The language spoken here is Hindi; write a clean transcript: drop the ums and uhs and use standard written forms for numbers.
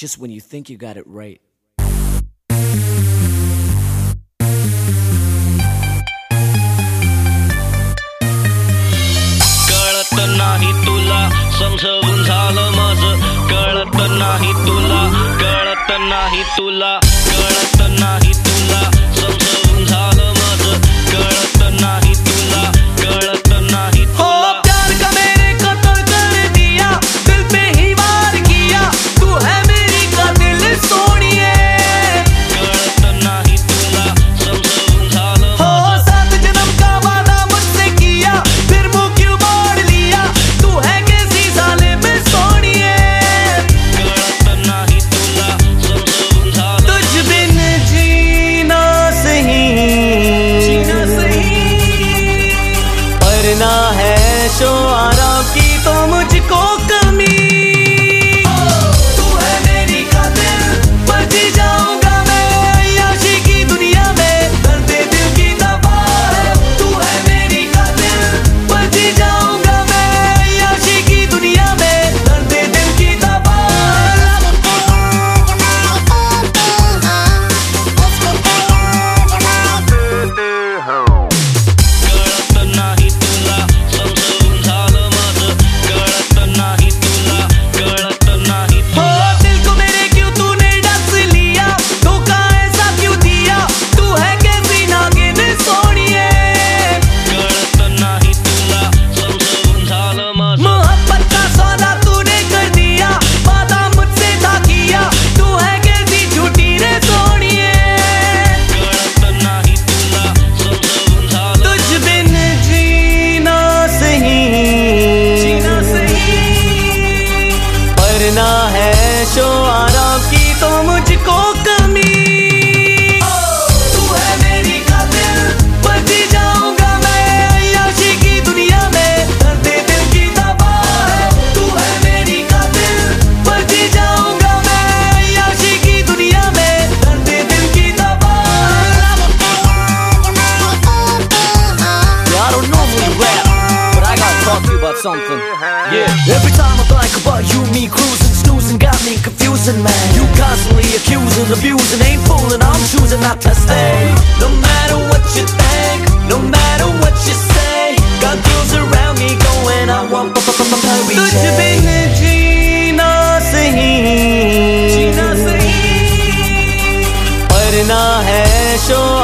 just when you think you got it right. कळत नाही तुला समजवून झालं माझं कळत नाही तुला कळत नाही तुला कळत नाही तुला समजवून झालं माझं कळत नाही तुला कळत नाही तुला प्यार का मेरे कत्ल कर दिया दिल पे ही वार किया तू है मेरी कातिल सोनिए कळत नाही तुला समजवून झालं हो 7 जन्म का वादा मुझसे किया फिर मुंह क्यों मोड़ लिया तू है कैसी जालिम सोनिए कळत नाही तुला समजवून झालं तुझ बिन जीना सही वरना है शुआरा की तो मुझको कमी तू है मेरी कातिल पर जी जाऊंगा मैं अय्याशी की दुनिया में दर्द दिल की दवा है तू है मेरी कातिल पर जी जाऊंगा मैं अय्याशी की दुनिया में दर्द दिल की दवा कळत नाही तुला समजवून झालं माझं कळत नाही तुला कळत नाही हो दिल को मेरे क्यों तूने डस लिया धोखा ऐसा क्यों दिया तू है कैसी नागिन सोनिए कळत नाही तुला समजवून झालं माझं मोहब्बत का सौदा तूने कर दिया वादा मुझसे था किया तू है कैसी झूठी रे सोनिए कळत नाही तुला समजवून झालं तुझ बिन जीना सही वरना है शुआरा की तो मुझको कमी तू है मेरी कातिल पर जी जाऊंगा मैं अय्याशी की दुनिया में दर्द दिल की दवा है तू है मेरी कातिल पर जी जाऊंगा मैं अय्याशी की दुनिया में दर्द दिल की दवा Yeah, I don't normally rap, but I gotta talk to you about something. Yeah. Every time I think about you, me cruising, snoozing, got me confusing, man. You constantly accusing, abusing, ain't fooling, I'm choosing not to stay. No matter what you think, no matter what you say, got girls around me going, I want Mary तुझ Jane. बिन जीना सही वरना है शो